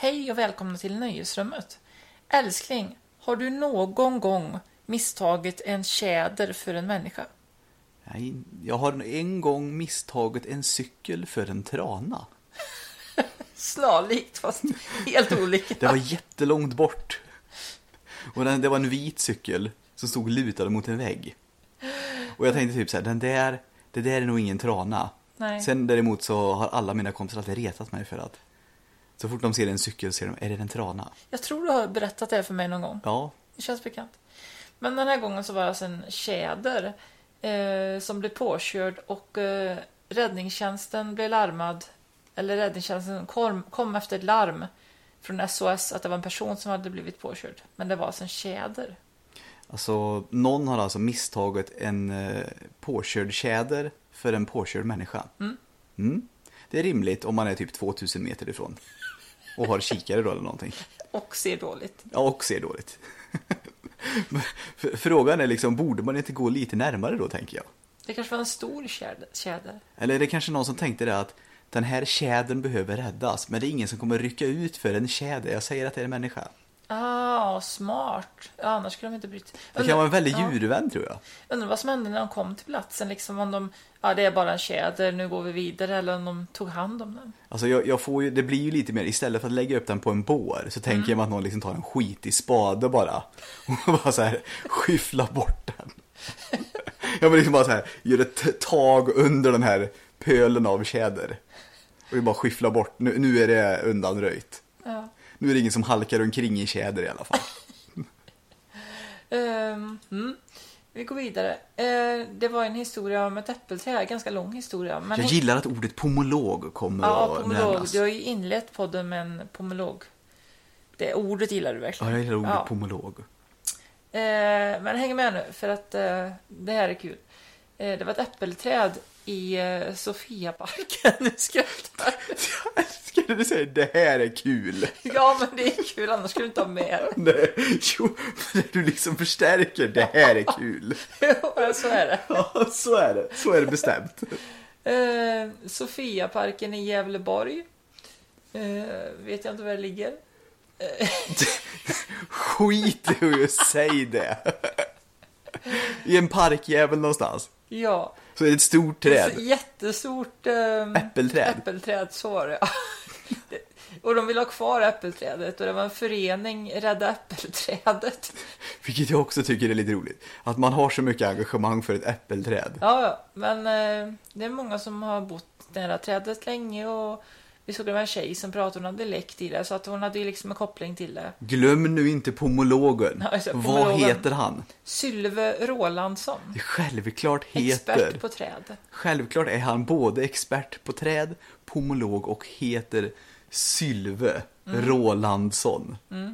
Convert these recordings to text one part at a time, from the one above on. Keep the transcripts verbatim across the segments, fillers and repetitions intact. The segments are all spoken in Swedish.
hej och välkomna till nöjesrummet. Älskling, har du någon gång misstagit en tjäder för en människa? Nej, jag har en gång misstagit en cykel för en trana. Snarlikt, fast helt olika. Det var jättelångt bort. Och den, det var en vit cykel som stod lutad mot en vägg. Och jag tänkte typ så här, den där, det där är nog ingen trana. Nej. Sen däremot så har alla mina kompisar alltid retat mig för att så fort de ser en cykel ser de, är det en trana? Jag tror du har berättat det för mig någon gång. Ja. Det känns bekant. Men den här gången så var det alltså en tjäder eh, som blev påkörd och eh, räddningstjänsten blev larmad. Eller räddningstjänsten kom, kom efter ett larm från S O S att det var en person som hade blivit påkörd. Men det var alltså en tjäder. Alltså, någon har alltså misstagit en eh, påkörd tjäder för en påkörd människa. Mm. Mm. Det är rimligt om man är typ tvåtusen meter ifrån. Och har kikare då eller någonting. Och ser dåligt. Ja, och ser dåligt. Frågan är liksom, borde man inte gå lite närmare då, tänker jag? Det kanske var en stor tjäder. Eller är det kanske någon som tänkte det att den här tjädern behöver räddas, men det är ingen som kommer rycka ut för en tjäder. Jag säger att det är en människa. Ah, smart. Ja, annars skulle de inte bryta. Det kan vara en väldigt djurvän, ja. tror jag. Undrar vad som hände när de kom till platsen. Liksom om de, ja det är bara en tjäder, nu går vi vidare. Eller om de tog hand om den. Alltså jag, jag får ju, det blir ju lite mer, istället för att lägga upp den på en bår så tänker mm. jag mig att någon liksom tar en skit i spade bara. Och bara så här skyffla bort den. Jag vill liksom bara så här göra ett tag under den här pölen av tjäder. Och vi bara skyffla bort, nu, nu är det undanröjt. Ja. Nu är det ingen som halkar omkring i tjäder i alla fall. um, mm. Vi går vidare. Uh, det var en historia om ett äppelträd, ganska lång historia. Men jag gillar att ordet pomolog kommer ja, att pomolog. nämnas. Du har ju inlett podden med en pomolog. Det ordet gillar du verkligen. Ja, jag gillar ordet ja. pomolog. Uh, men häng med nu, för att uh, det här är kul. Uh, det var ett äppelträd i uh, Sofiaparken. Nu skrattar jag. Skulle du säga det här är kul? Ja, men det är kul, annars skulle du inte ha med. Nej, jo, du liksom förstärker, det här är kul. Ja, så är det. Ja, så är det. Så är det bestämt. Eh, Sofiaparken i Gävleborg. Eh, vet jag inte var det ligger. Eh. Skit i hur jag säger det. I en parkjävel någonstans. Ja. Så är det ett stort träd. Ett jättestort eh, äppelträd. Äppelträd, så var det. Ja. Och de vill ha kvar äppelträdet. Och det var en förening, Rädda äppelträdet. Vilket jag också tycker är lite roligt. Att man har så mycket engagemang för ett äppelträd. Ja, men eh, det är många som har bott nära trädet länge. Och vi såg det var en tjej som pratade, hon hade dialekt i det. Så att hon hade ju liksom en koppling till det. Glöm nu inte pomologen. Ja, alltså, Vad pomologen. heter han? Sylve Rolandsson. Självklart heter... Expert på träd. Självklart är han både expert på träd, pomolog och heter Sylve mm. Rolandsson. Mm.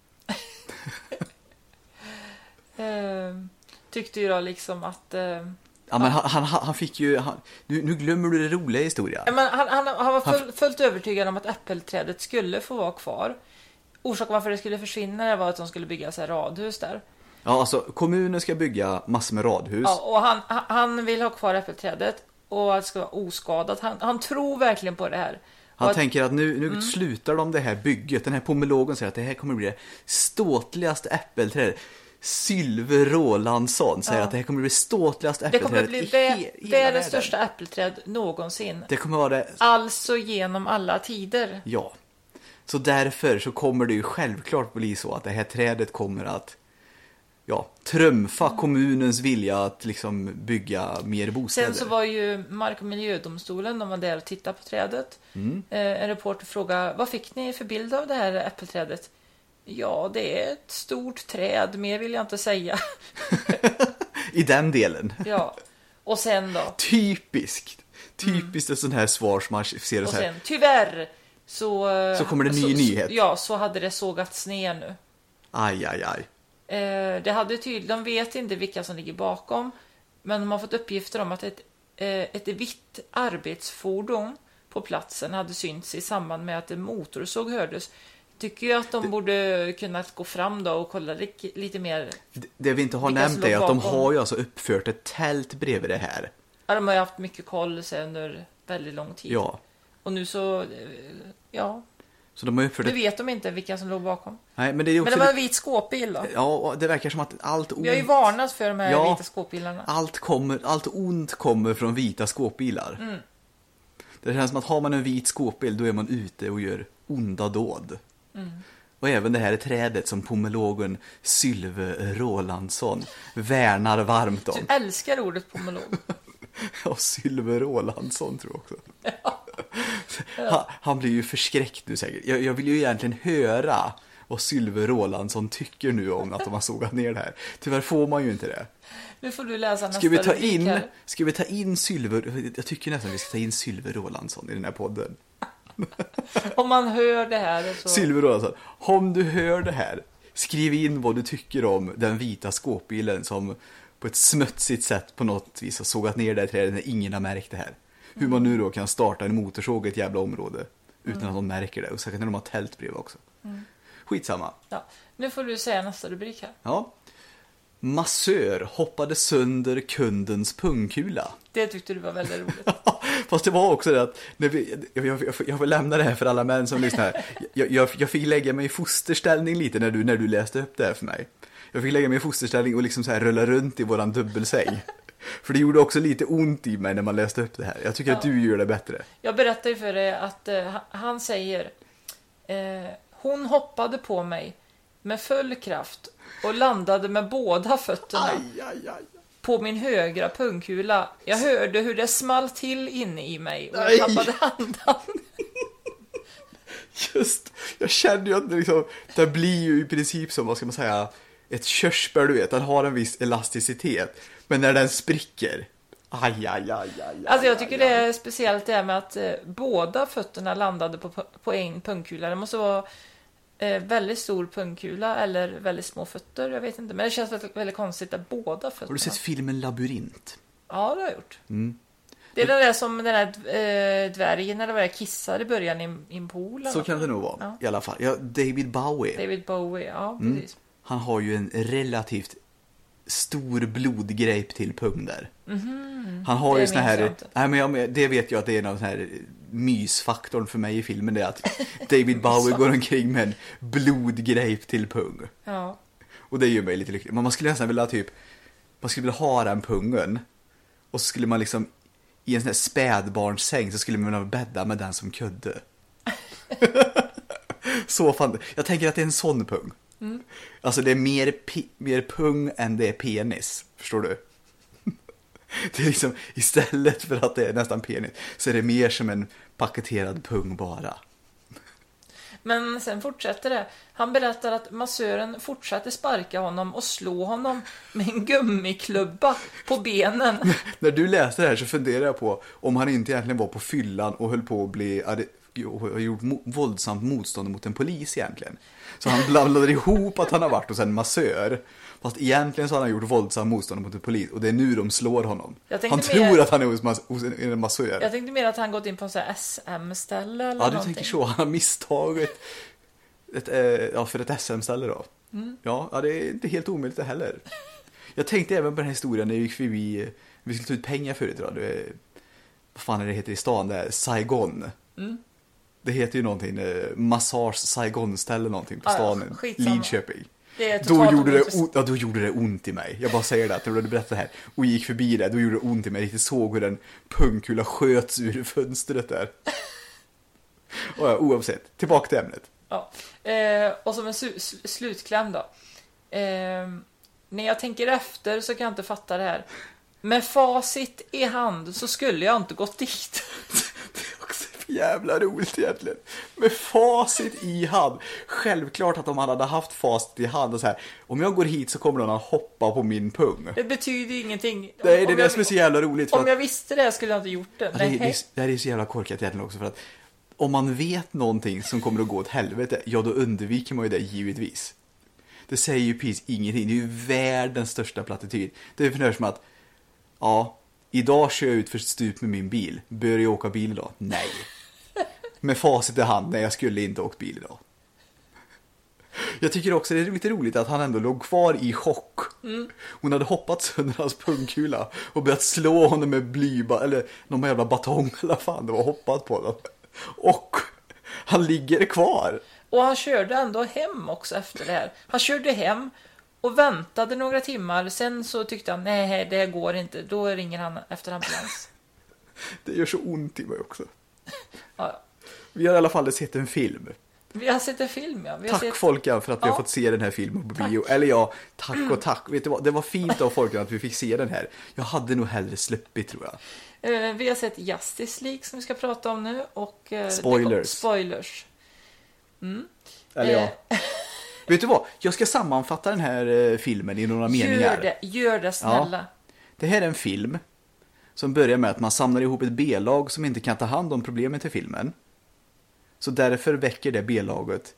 uh, tyckte ju då liksom att... Uh, ja, men han, han, han fick ju... Han, nu, nu glömmer du det roliga i historien. Men han, han, han var full, fullt övertygad om att äppelträdet skulle få vara kvar. Orsaken varför det skulle försvinna var att de skulle bygga så här radhus där. Ja, alltså kommunen ska bygga massor med radhus. Ja, och han, han vill ha kvar äppelträdet och att det ska vara oskadat. Han, han tror verkligen på det här. Han att, tänker att nu, nu mm. slutar de det här bygget. Den här pomologen säger att det här kommer bli det ståtligaste äppelträdet. Sylve Rolandsson säger ja. att det här kommer bli det ståtligaste äppelträdet det kommer bli i he- världens det största äppelträd någonsin. Det kommer vara det. Alltså genom alla tider. Ja. Så därför så kommer det ju självklart bli så att det här trädet kommer att ja, trumfa mm. kommunens vilja att liksom bygga mer bostäder. Sen så var ju Mark- och miljödomstolen, de var där och tittade på trädet. Mm. Eh, en reporter frågade, vad fick ni för bild av det här äppelträdet? Ja, det är ett stort träd, mer vill jag inte säga. I den delen. Ja, och sen då? Typiskt. Typiskt mm. ett sånt här svar som man ser och så här. Sen, tyvärr så... Så kommer det en ny så, nyhet. Så, ja, så hade det sågats ner nu. Aj, aj, aj. Eh, det hade tydligt, de vet inte vilka som ligger bakom. Men de har fått uppgifter om att ett, eh, ett vitt arbetsfordon på platsen hade synts i samband med att en motorsåg hördes. Tycker ju att de det, borde kunna gå fram då och kolla lite, lite mer. Det, det vi inte har nämnt är att de har ju alltså uppfört ett tält bredvid det här. Ja, de har ju haft mycket koll så under väldigt lång tid. Ja. Och nu så, ja. Så de har uppfört Nu ett... vet de inte vilka som låg bakom. Nej, men det är också... Men det var en vit skåpbil då. Ja, och det verkar som att allt ont... Vi har ju varnat för de här Ja, vita skåpbilarna. Allt, kommer, allt ont kommer från vita skåpbilar. Mm. Det känns som att har man en vit skåpbil, då är man ute och gör onda dåd. Mm. Och även det här trädet som pomologen Sylve Rolandsson värnar varmt om. Du älskar ordet pomolog. Ja, Sylve Rolandsson tror jag också. Ja. Han, han blir ju förskräckt nu säkert. Jag, jag vill ju egentligen höra vad Sylve Rolandsson tycker nu om att de har sågat ner det här. Tyvärr får man ju inte det. Nu får du läsa nästa Ska vi ta rubrik in, här. ska vi ta in Sylve, jag tycker nästan vi ska ta in Sylve Rolandsson i den här podden. Om man hör det här så... Sylve Rolandsson, om du hör det här, skriv in vad du tycker om den vita skåpbilen som på ett smutsigt sätt på något vis har sågat ner det här trädet när ingen har märkt det här. Hur man nu då kan starta en motorsåg i ett jävla område utan mm. att de märker det. Och säkert när de har tält bredvid också. Mm. Skitsamma. Ja. Nu får du säga nästa rubrik här. Ja. Massör hoppade sönder kundens pungkula. Det tyckte du var väldigt roligt. Fast det var också det att när vi, jag, jag, jag, jag får lämna det här för alla män som lyssnar. Jag, jag, jag fick lägga mig i fosterställning lite när du, när du läste upp det här för mig. Jag fick lägga mig i fosterställning och liksom så här rulla runt i våran dubbelsäng. För det gjorde också lite ont i mig när man läste upp det här. Jag tycker ja. att du gör det bättre. Jag berättar ju för dig att eh, han säger eh, hon hoppade på mig med full kraft och landade med båda fötterna aj, aj, aj. på min högra pungkula. Jag hörde hur det small till inne i mig och Nej. jag tappade andan. Just, jag kände ju att det, liksom, det blir ju i princip som, vad ska man säga, ett körsbär, du vet, den har en viss elasticitet. Men när den spricker, aj, aj, aj, aj. Alltså jag tycker aj, det är speciellt det här med att eh, båda fötterna landade på, på en pungkula. Det måste vara eh, väldigt stor pungkula eller väldigt små fötter, jag vet inte. Men det känns väldigt, väldigt konstigt att båda fötterna... Har du sett filmen Labyrint? Ja, det har jag gjort. Mm. Det är det där som den där eh, dvärgen eller vad det kissar i början i, i en pool. Så kan det nog vara, ja. i alla fall. Ja, David Bowie. David Bowie, ja, mm. precis. Han har ju en relativt stor blodgrejp till pung där. Mm-hmm. Han har det ju såna här... inte. Nej, men jag, det vet jag att det är någon sån här mysfaktorn för mig i filmen. Det är att David Bowie går omkring med en blodgrejp till pung. Ja. Och det gör mig lite lycklig. Men man skulle nästan vilja typ... Man skulle vilja ha den pungen. Och så skulle man liksom... I en sån här spädbarnssäng så skulle man vilja bädda med den som kudde. Så fan... Jag tänker att det är en sån pung. Mm. Alltså det är mer, pi- mer pung än det är penis. Förstår du? Det är liksom, istället för att det är nästan penis, så är det mer som en paketerad pung bara. Men sen fortsätter det. Han berättar att massören fortsatte sparka honom och slå honom med en gummiklubba på benen. När du läste det här så funderar jag på om han inte egentligen var på fyllan och höll på att bli... och gjort mo- våldsamt motstånd mot en polis egentligen. Så han blandade ihop att han har varit hos en massör. Fast egentligen så har han gjort våldsamt motstånd mot en polis. Och det är nu de slår honom. Han tror mer, att han är hos, mas- hos en, en massör. Jag tänkte mer att han gått in på en sån här S M-ställe eller Ja, du någonting. tänker så. Han har misstagit ett, eh, ja, för ett S M-ställe då. Mm. Ja, ja, det är inte helt omöjligt det heller. Jag tänkte även på den här historien när vi gick förbi... Vi skulle ta ut pengar förut då. Det är, vad fan är det heter i stan? Det är Saigon. Mm. Det heter ju någonting, eh, Massage Saigon-ställe någonting på stan, ja, Lidköping. Det då, gjorde det, o- ja, då gjorde det ont i mig. Jag bara säger det, när du berättade det här och gick förbi det, då gjorde det ont i mig. Jag riktigt såg hur den pungkula sköts ur fönstret där. Och ja, oavsett, tillbaka till ämnet. Ja. Eh, och som en su- slutkläm då. Eh, när jag tänker efter så kan jag inte fatta det här. Med facit i hand så skulle jag inte gått dit. Jävla roligt egentligen. Med facit i hand. Självklart att om han hade haft facit i hand och så här, om jag går hit så kommer någon att hoppa på min pung. Det betyder ingenting. Nej, det är om det jag, som är så jävla roligt. För om att, jag visste det skulle jag inte gjort det. Ja, det, det, det här är så jävla korkat egentligen också för att om man vet någonting som kommer att gå åt helvete, ja då undviker man ju det givetvis. Det säger ju precis ingenting. Det är ju världens största plattityd. Det är ungefär som att ja, idag kör jag ut för stup med min bil. Bör jag åka bil idag? Nej. Med facit i hand, nej jag skulle inte åkt bil idag. Jag tycker också det är lite roligt att han ändå låg kvar i chock. Mm. Hon hade hoppat sönder hans pungkula och börjat slå honom med blyba eller någon jävla batong eller fan det var hoppat på dem. Och Han ligger kvar. Och han körde ändå hem också efter det här. Han körde hem och väntade några timmar. Sen så tyckte han, nej det går inte. Då ringer han efter ambulans. Det gör så ont i mig också. Ja. Vi har i alla fall sett en film. Vi har sett en film, ja. Vi har tack sett... Folkan för att vi ja. har fått se den här filmen på bio. Tack. Eller ja, tack och tack. Vet du vad? Det var fint av Folkan att vi fick se den här. Jag hade nog hellre släppit, tror jag. Uh, vi har sett Justice League som vi ska prata om nu. Och, uh, spoilers. Spoilers. Mm. Eller ja. Vet du vad? Jag ska sammanfatta den här uh, filmen i några gör meningar. Det, gör det snälla. Ja. Det här är en film som börjar med att man samlar ihop ett B-lag som inte kan ta hand om problemet i filmen. Så därför väcker det B-laget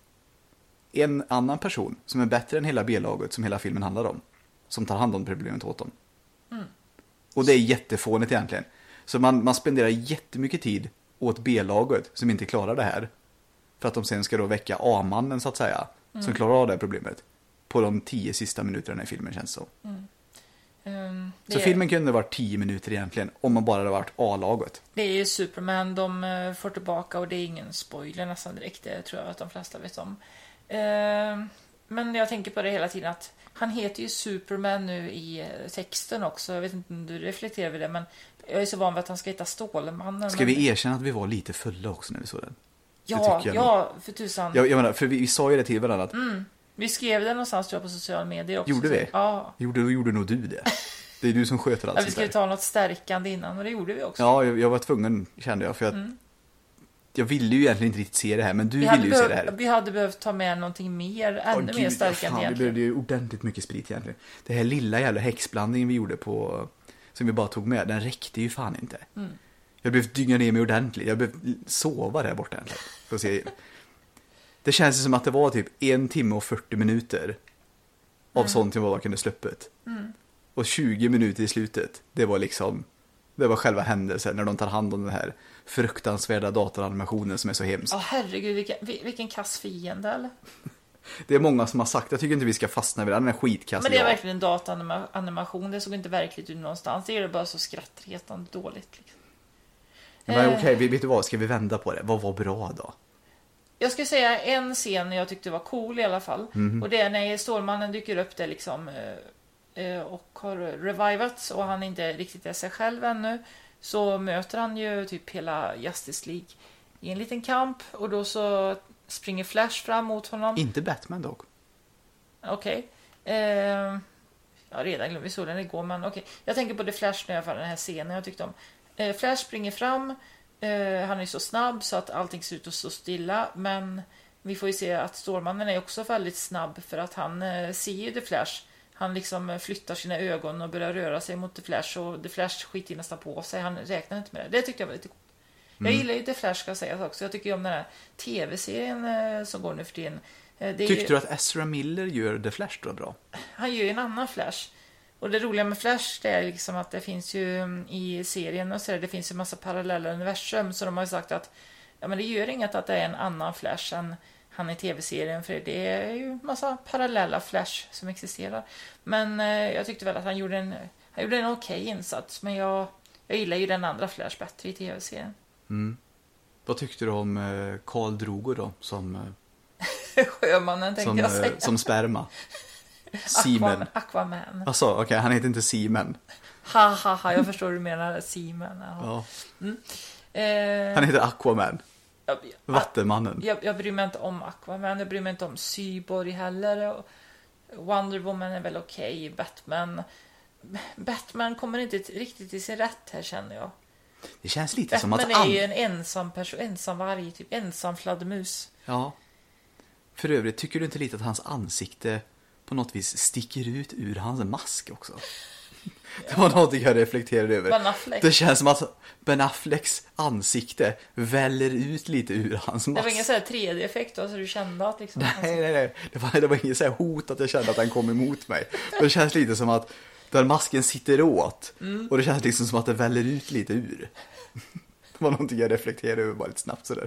en annan person som är bättre än hela B-laget som hela filmen handlar om. Som tar hand om problemet åt dem. Mm. Och det är jättefånigt egentligen. Så man, man spenderar jättemycket tid åt B-laget som inte klarar det här. För att de sen ska då väcka A-mannen så att säga. Mm. Som klarar av det här problemet. På de tio sista minuterna i filmen känns så. Mm. Um, så är... filmen kunde ha varit tio minuter egentligen. Om man bara hade varit A-laget. Det är ju Superman de får tillbaka. Och det är ingen spoiler nästan direkt. Det tror jag att de flesta vet om. Uh, men jag tänker på det hela tiden att han heter ju Superman nu i texten också. Jag vet inte om du reflekterar över det. Men jag är så van vid att han ska heta Stålmannen. Ska men... vi erkänna att vi var lite fulla också när vi såg den? Ja, ja för tusan. Jag, jag menar, för vi, vi sa ju det till varandra att... Mm. Vi skrev det någonstans tror jag, på sociala medier också. Gjorde vi? Så, ja. Gjorde, gjorde nog du det. Det är du som sköter allt. Ja, vi skulle ta något stärkande innan, och det gjorde vi också. Ja, jag, jag var tvungen, kände jag. För jag, mm. jag ville ju egentligen inte riktigt se det här, men du vi ville ju behöv, se det här. Vi hade behövt ta med någonting mer, ännu Åh, mer Gud, stärkande fan, egentligen. Vi behövde ju ordentligt mycket sprit egentligen. Det här lilla jävla häxblandningen vi gjorde på, som vi bara tog med, den räckte ju fan inte. Mm. Jag behövde dynga ner mig ordentligt. Jag behövde sova där borta egentligen. För att se. Det känns som att det var typ en timme och fyrtio minuter av mm. sånt jag bara kunde släppet. Mm. Och tjugo minuter i slutet, det var liksom, det var själva händelsen när de tar hand om den här fruktansvärda datoranimationen som är så hemsk. Ja, oh, herregud, vilken, vilken kass fiende, eller? Det är många som har sagt, jag tycker inte vi ska fastna vid den, den är skitkass. Men det är verkligen en dataanimation, det såg inte verkligt ut någonstans. Det är bara så skrattretande dåligt. Liksom. Men eh. okej, okay, vet du vad, ska vi vända på det? Vad var bra då? Jag ska säga en scen jag tyckte var cool i alla fall. Mm. Och det är när Stålmannen dyker upp där liksom och har revivats och han inte riktigt är sig själv ännu. Så möter han ju typ hela Justice League i en liten kamp. Och då så springer Flash fram mot honom. Inte Batman dock. Okej. Okay. Eh, ja, redan glömde vi såg den igår. Men okej. Okay. Jag tänker på The Flash när jag fann den här scenen jag tyckte om. Eh, Flash springer fram. Uh, han är så snabb så att allting ser ut att stå stilla. Men vi får ju se att Stålmannen är också väldigt snabb. För att han uh, ser ju The Flash. Han liksom flyttar sina ögon och börjar röra sig mot The Flash. Och The Flash skiter nästan på sig. Han räknar inte med det. Det tyckte jag var lite coolt. Mm. Jag gillar ju The Flash, ska jag säga också. Jag tycker ju om den här tv-serien uh, som går nu för tiden. Uh, det Tyckte ju... du att Ezra Miller gör The Flash då bra? Han gör ju en annan Flash. Och det roliga med Flash det är liksom att det finns ju i serien och så där, det finns ju massa parallella universum, så de har ju sagt att ja, men det gör inget att det är en annan Flash än han i tv-serien, för det är ju massa parallella Flash som existerar. Men eh, jag tyckte väl att han gjorde en han gjorde en okej okay insats, men jag, jag gillar ju den andra Flash bättre i tv-serien. Mm. Vad tyckte du om eh, Karl Drogo då som eh, sjömannen tänkte som, jag säga. Eh, som sperma. Seaman. Aquaman. Alltså, okej, okay, han heter inte Seaman. Ha ha ha, jag förstår hur du menar, Seaman. Ja. Mm. Eh, han heter Aquaman. Jag, Vattenmannen. Jag, jag bryr mig inte om Aquaman, jag bryr mig inte om Cyborg heller. Wonder Woman är väl okej, okay. Batman Batman kommer inte riktigt till sin rätt här, känner jag. Det känns lite Batman som att Batman är ju en ensam person, ensam varg, typ ensam fladdermus. Ja. För övrigt, tycker du inte lite att hans ansikte på något vis sticker ut ur hans mask också? Det var något jag reflekterade över. Ben Affleck. Det känns som att Ben Afflecks ansikte väller ut lite ur hans mask. Det var ingen sån här tre D-effekt då, så du kände att liksom... Nej, nej, nej. Det var, det var ingen så här hot att jag kände att den kom emot mig. Det känns lite som att den masken sitter åt. Mm. Och det känns liksom som att det väller ut lite ur. Det var någonting jag reflekterade över bara lite snabbt sådär.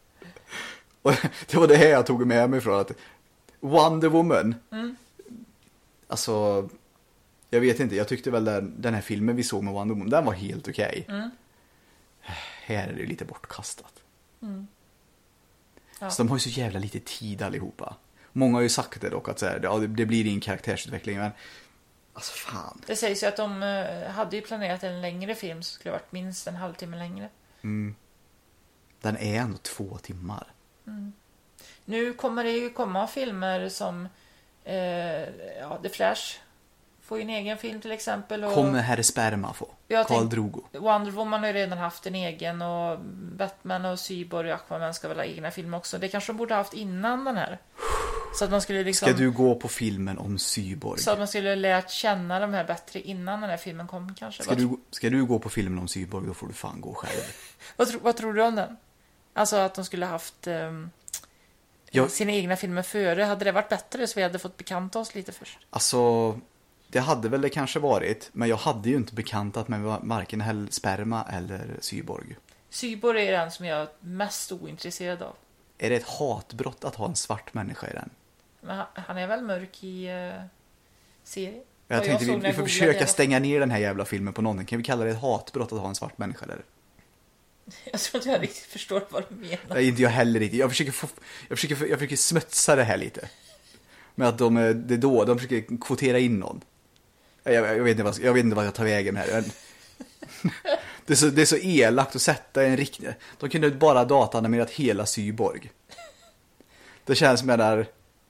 Och det var det här jag tog med mig från att Wonder Woman... Mm. Alltså... Jag vet inte, jag tyckte väl den, den här filmen vi såg med Wonder Woman, den var helt okej. Okay. Mm. Här är det lite bortkastat. Mm. Ja. Så de har ju så jävla lite tid allihopa. Många har ju sagt det dock att så här, ja, det, det blir ingen karaktärsutveckling, men alltså fan. Det sägs ju att de eh, hade ju planerat en längre film som skulle ha varit minst en halvtimme längre. Mm. Den är ändå två timmar. Mm. Nu kommer det ju komma filmer som eh, ja, The Flash får ju en egen film till exempel. Och Kommer Herre Sperma få? Jag Karl tänk- Drogo. Wonder Woman har ju redan haft en egen, och Batman och Cyborg och Aquaman ska väl ha egna filmer också. Det kanske de borde ha haft innan den här. Så att man skulle liksom, Ska du gå på filmen om Cyborg? så att man skulle lärt känna de här bättre innan den här filmen kom kanske. Ska Vad, du, ska du gå på filmen om Cyborg, då får du fan gå själv. vad, tro, vad tror du om den? Alltså att de skulle ha haft um, Jag- sina egna filmer före. Hade det varit bättre så vi hade fått bekanta oss lite först? Alltså, det hade väl det kanske varit, men jag hade ju inte bekantat med varken Herre Sperma eller Cyborg. Cyborg är den som jag är mest ointresserad av. Är det ett hatbrott att ha en svart människa i den? Men han, han är väl mörk i uh, serien? Jag Vad tänkte såg vi, när vi jag får googlade försöka det. stänga ner den här jävla filmen på någonting. Kan vi kalla det ett hatbrott att ha en svart människa där? Jag tror inte jag riktigt förstår vad du menar. Nej, inte jag heller riktigt. Jag försöker, få, jag försöker, jag försöker smutsa det här lite. Med att de, är- det är då, de försöker kvotera in någon. Jag, jag, jag, vet, inte vad, jag vet inte vad jag tar vägen här. Men- Det är, så, det är så elakt att sätta en riktig... De kunde bara datanimerat hela Cyborg. Det känns som jag där...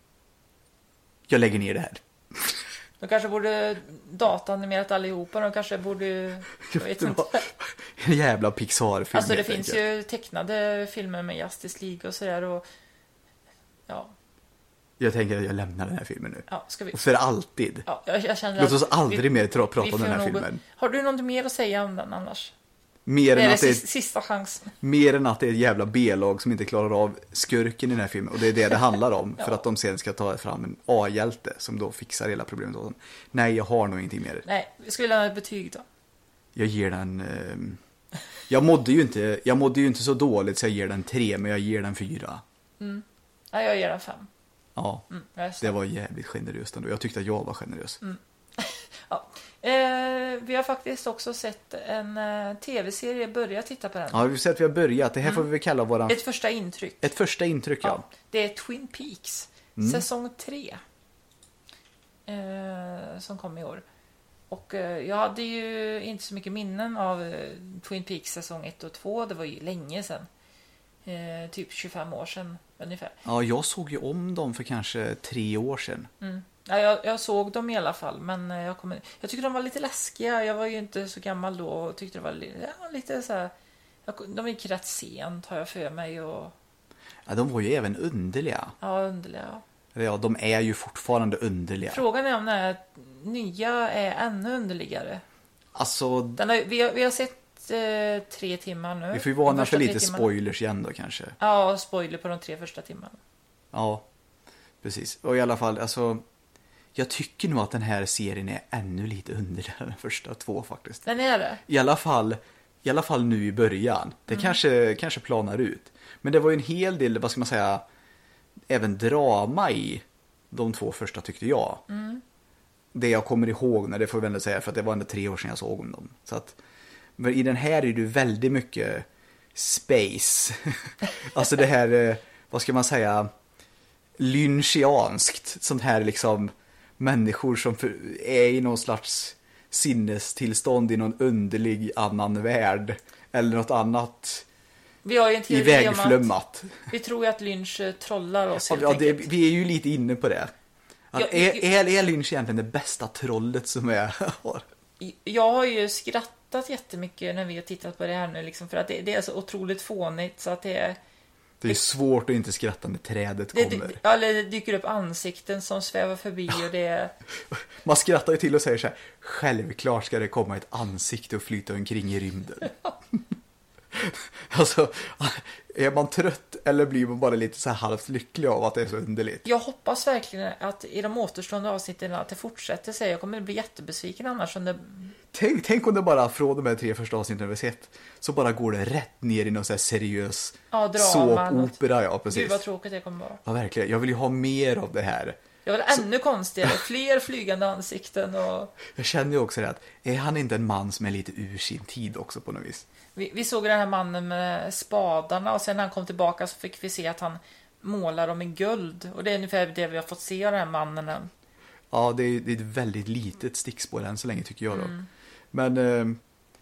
Jag lägger ner det här. De kanske borde datanimerat allihopa. De kanske borde... Jag vet Det inte. var en jävla Pixar-film. Alltså det helt finns enkelt. ju tecknade filmer med Justice League och sådär. Och... Ja, Jag tänker att jag lämnar den här filmen nu. ja, ska vi... Och för alltid. Ja, jag, jag känner Låt oss att aldrig vi- mer tra- prata vi om får den här nog- filmen. Har du något mer att säga om den annars? Mer Det än, är det att det är, sista, sista chansen. mer än att det är ett jävla B-lag som inte klarar av skurken i den här filmen. Och det är det det handlar om. Ja. För att de sen ska ta fram en A-hjälte som då fixar hela problemet åt dem. Nej, jag har nog ingenting mer. Nej, vi skulle lämna ett betyg då. Jag ger den... ehm, jag, mådde ju inte, jag mådde ju inte så dåligt så jag ger den tre, men jag ger den fyra. Nej, jag ger den fem. Ja, Mm, jag är det snäll. var jävligt generöst ändå. Jag tyckte att jag var generös. Ja. Eh, vi har faktiskt också sett en eh, tv-serie, börja titta på den. Ja, vi har sett att vi har börjat. Det här får vi väl kalla våran... Ett första intryck. Ett första intryck, ja. Ja, det är Twin Peaks, Mm. säsong tre. Eh, som kom i år. Och eh, jag hade ju inte så mycket minnen av eh, Twin Peaks säsong ett och två. Det var ju länge sedan. Eh, typ tjugofem år sedan ungefär. Ja, jag såg ju om dem för kanske tre år sedan. Mm. Ja, jag, jag såg dem i alla fall, men eh, jag, kommer, jag tyckte de var lite läskiga. Jag var ju inte så gammal då och tyckte det var li, ja, lite så här. Jag, de gick rätt sent, har jag för mig. Och, Ja, de var ju även underliga. ja, underliga. Eller ja, de är ju fortfarande underliga. Frågan är om den här nya är ännu underligare. Alltså, Den har, vi, har, vi har sett eh, tre timmar nu. vi får ju De varna första för tre lite timmarna. spoilers igen då kanske. Ja, spoiler på de tre första timmarna. Ja, precis. Och i alla fall, alltså... Jag tycker nog att den här serien är ännu lite underligare än de första två faktiskt. Den är det. I alla fall, i alla fall nu i början. Det kanske, kanske planar ut. Men det var ju en hel del, vad ska man säga, även drama i de två första tyckte jag. Det jag kommer ihåg, när det får jag väl säga, för att det var ändå tre år sedan jag såg om dem. Så att, men i den här är det väldigt mycket space. Alltså det här, eh, vad ska man säga, lynchianskt. Sånt här liksom människor som för, är i någon slags sinnestillstånd i någon underlig annan värld. Eller något annat Vi har ju en teori om att ivägflummat. vi tror ju att Lynch eh, trollar oss helt Ja, det, enkelt. vi är ju lite inne på det. Att Ja, är, jag- är, är Lynch egentligen det bästa trollet som är? Jag har ju skrattat jättemycket när vi har tittat på det här nu liksom, för att det, det är så otroligt fånigt så att det är Det är svårt att inte skratta när trädet det, kommer. det, eller det dyker upp ansikten som svävar förbi och det är Man skrattar ju till och säger så här: självklart ska det komma ett ansikte och flyta omkring i rymden. Alltså, är man trött eller blir man bara lite så här halvt lycklig av att det är så underligt? Jag hoppas verkligen att i de återstående avsnitten att det fortsätter sig. Jag kommer bli jättebesviken annars om det... Tänk, tänk om det bara från de här tre första avsnitten vi sett så bara går det rätt ner i någon så här seriös Ja, drama, såpopera. Ja, Gud precis. vad tråkigt det kommer vara. Ja, verkligen. Jag vill ju ha mer av det här. Det var väl ännu konstigare. Fler flygande ansikten och... Jag känner ju också det att, är han inte en man som är lite ur sin tid också på något vis? Vi, vi såg den här mannen med spadarna och sen när han kom tillbaka så fick vi se att han målar dem i guld. Och det är ungefär det vi har fått se av den här mannen än. Ja, det är, det är ett väldigt litet stickspår än så länge tycker jag då. Mm. Men... Eh...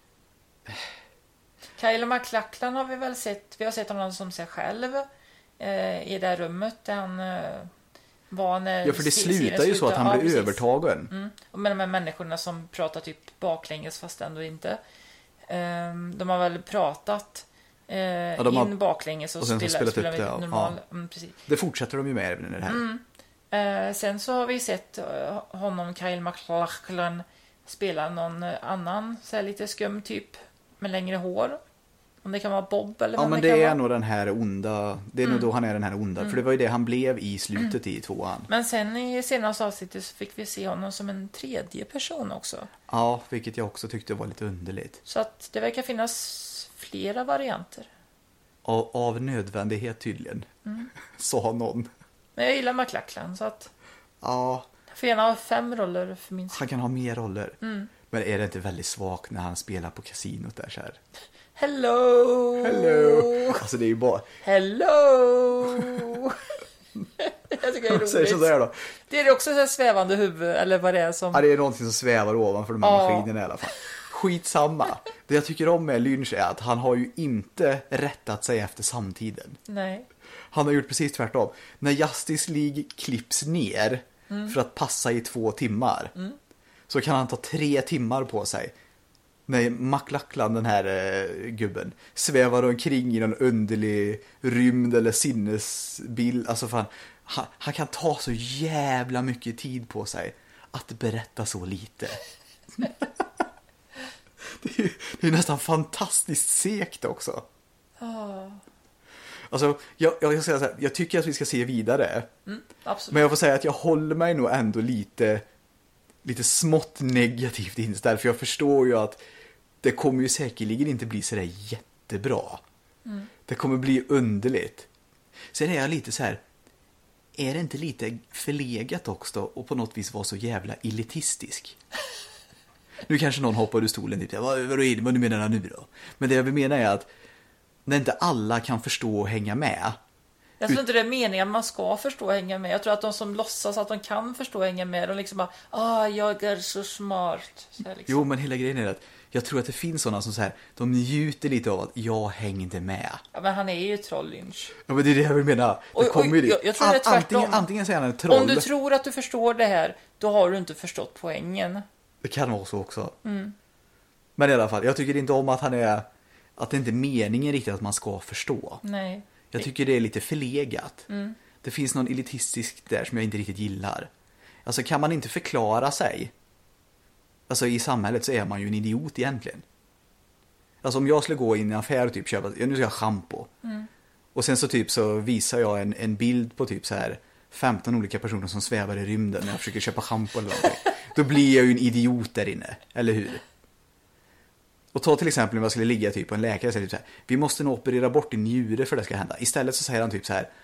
Kyle MacLachlan har vi väl sett. Vi har sett honom som sig själv eh, i det här rummet där han eh, var när... Ja, för det slutar ju så att han ja, blir precis. övertagen. Mm. Och med de här människorna som pratar typ baklänges fast ändå inte. Eh, de har väl pratat eh, ja, de in har... baklänges och, och sen spelat, spelat spelat upp det. Ja. Normal... Ja. Mm, precis. Det fortsätter de ju med även i det här. Mm. Eh, sen så har vi sett eh, honom, Kyle MacLachlan, spela någon annan så här lite skum typ med längre hår. Om det kan vara Bob eller ja, vad men det, det kan är vara. nog den här onda. Det är mm. nog då han är den här onda. Mm. För det var ju det han blev i slutet mm. i tvåan. Men sen i senaste avsnittet så fick vi se honom som en tredje person också. Ja, vilket jag också tyckte var lite underligt. Så att det verkar finnas flera varianter. Av, av nödvändighet tydligen. Mm. Sa någon. Men jag gillar MacLachlan så att... Ja. Han får gärna ha fem roller för min. Han kan ha mer roller. Mm. Men är det inte väldigt svagt när han spelar på kasinot där så här? Hello! Hello! Alltså det är ju bara... Hello! Jag tycker det är roligt. Så där då. Det är också så här svävande huvud, eller vad det är som... Ja, det är någonting som svävar ovanför de här ja. maskinerna i alla fall. Skitsamma. Det jag tycker om med Lynch är att han har ju inte rättat sig efter samtiden. Nej. Han har gjort precis tvärtom. När Justice League klipps ner mm. för att passa i två timmar mm. så kan han ta tre timmar på sig. När MacLachlan, den här eh, gubben, svävar omkring i någon underlig rymd eller sinnesbild. Alltså fan, han, han kan ta så jävla mycket tid på sig att berätta så lite. det, är, det är nästan fantastiskt segt också. Oh. Alltså, jag, jag, ska säga så här, jag tycker att vi ska se vidare. Mm, absolut. Men jag får säga att jag håller mig nog ändå lite, lite smått negativt inställd. För jag förstår ju att det kommer ju säkerligen inte bli så där jättebra. Mm. Det kommer bli underligt. Sen är jag lite så här, är det inte lite förlegat också och på något vis vara så jävla elitistisk? Nu kanske någon hoppar ur stolen typ, vad, vad, vad du menar nu då? Men det jag vill mena är att när inte alla kan förstå och hänga med. Jag tror inte det är meningen att man ska förstå och hänga med. Jag tror att de som låtsas att de kan förstå och hänga med, de liksom bara, ah, jag är så smart. Så här liksom. Jo, men hela grejen är att jag tror att det finns sådana som så här, de njuter lite av att jag hänger inte med. Ja, men han är ju troll Lynch. Ja, men det är det jag vill mena. Det och, kommer och, ju jag, jag tror det är tvärtom. Antingen, antingen så är han en troll. Om du tror att du förstår det här, då har du inte förstått poängen. Det kan vara så också. Mm. Men i alla fall, jag tycker inte om att han är, att det inte är meningen riktigt att man ska förstå. Nej. Jag tycker det är lite förlegat. Mm. Det finns någon elitistisk där som jag inte riktigt gillar. Alltså kan man inte förklara sig, alltså i samhället så är man ju en idiot egentligen. Alltså om jag skulle gå in i en affär och typ köpa, ja, nu ska jag shampoo. Mm. Och sen så typ så visar jag en, en bild på typ så här femton olika personer som svävar i rymden när jag försöker köpa shampoo eller någonting. Då blir jag ju en idiot där inne, eller hur? Och ta till exempel när jag skulle ligga typ på en läkare och säga typ så här, vi måste nog operera bort din njure för det ska hända. Istället så säger han typ så här,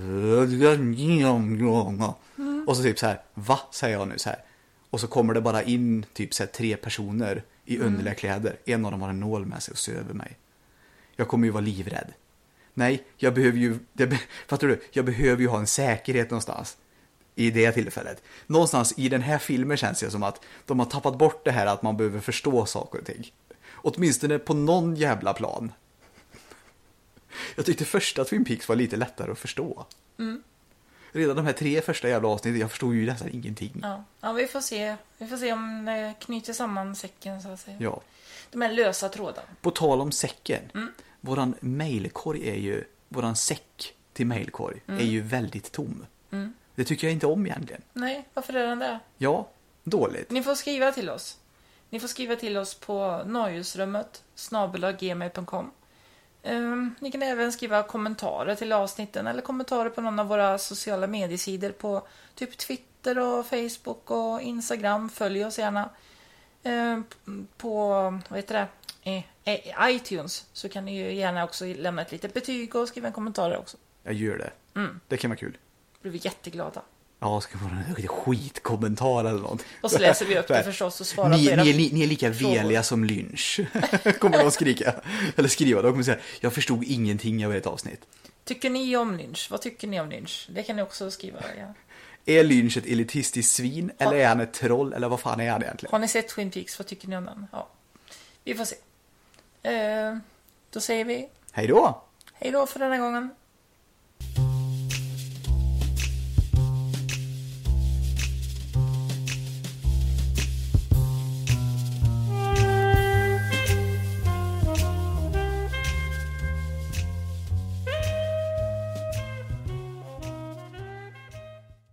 mm. och så typ så här, va? Säger jag nu så här. Och så kommer det bara in typ så här tre personer i mm. underliga kläder. En av dem har en nål med sig och söver mig. Jag kommer ju vara livrädd. Nej, jag behöver ju, det, fattar du? Jag behöver ju ha en säkerhet någonstans. I det tillfället. Någonstans i den här filmen känns det som att de har tappat bort det här att man behöver förstå saker och ting. Åtminstone på någon jävla plan. Jag tyckte första Twin Peaks var lite lättare att förstå. Mm. Redan de här tre första jävla avsnitten, jag förstod ju nästan ingenting. Ja. Ja, vi får se. Vi får se om det knyter samman säcken så att säga. Ja. De här lösa trådarna. På tal om säcken. Mm. Våran mailkorg är ju, våran säck till mailkorg mm. är ju väldigt tom. Mm. Det tycker jag inte om egentligen. Nej, varför är den där? Ja, dåligt. Ni får skriva till oss. Ni får skriva till oss på nöjesrummet snabel-a gmail punkt com. Um, ni kan även skriva kommentarer till avsnitten eller kommentarer på någon av våra sociala mediesidor på typ Twitter och Facebook och Instagram. Följ oss gärna. Um, på vad heter det? Eh, iTunes så kan ni ju gärna också lämna ett litet betyg och skriva en kommentar också. Jag gör det. Mm. Det kan vara kul. Då blir vi jätteglada. Ja, ska vara en skitkommentar eller något. Och så läser vi upp det förstås och svarar ni, på era ni, är, ni, ni är lika veliga som Lynch. Kommer de att skrika. Eller skriva. De kommer säga, jag förstod ingenting av ett avsnitt. Tycker ni om Lynch? Vad tycker ni om Lynch? Det kan ni också skriva. Ja. Är Lynch ett elitistiskt svin? Eller är han ett troll? Eller vad fan är han egentligen? Har ni sett Twin Peaks? Vad tycker ni om den? Ja. Vi får se. Eh, då säger vi Hej då! hej då för den här gången.